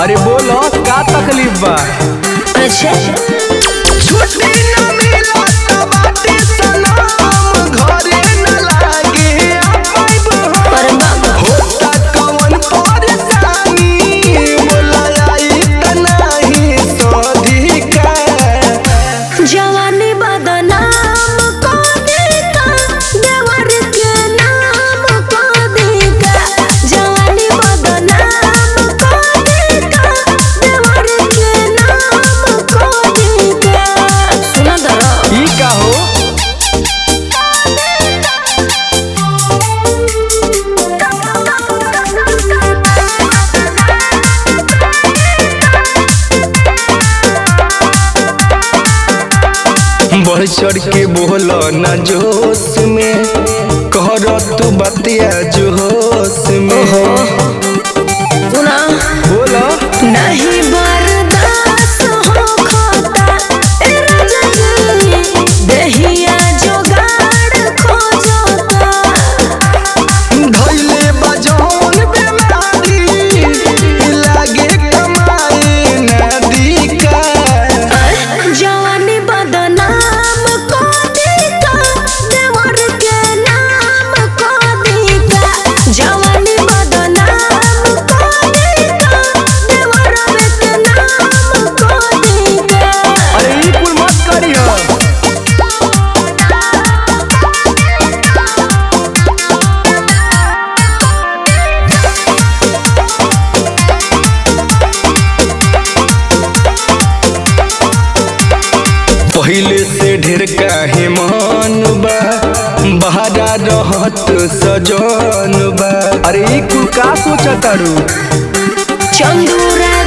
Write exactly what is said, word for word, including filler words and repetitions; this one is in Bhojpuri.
अरे बोलो का तकलीफ बा? अच्छा छुट्टी न मिला त बाटे सलाम घरे न लागे अरे बाबा होता कवन परेशानी बोला आई त नहीं सधिका जवानी बदनाम को देता देवर के नाम को देता जवानी बदनाम को देता देवर के नाम को देता सुना दरा ई का हो? बढ़ चढ़ के बोलो न जोश में कहर तू बतिया जोश में सुना बोलो नहीं बर्दाश्त हो खाता ए राजा जी दहिया जोगाड़ खोजता धइले बजौन बेमारी लागे कमाए नदी का जवानी बदनाम को देता देवर के नाम को देता जवानी बदनाम को देता देवर के नाम को देता अरे ई कुल मत करियो पहिले से ढेर काहे मान बा बहारा रहत सजन बा अरे ई कुल का सोचतारू चंदूरा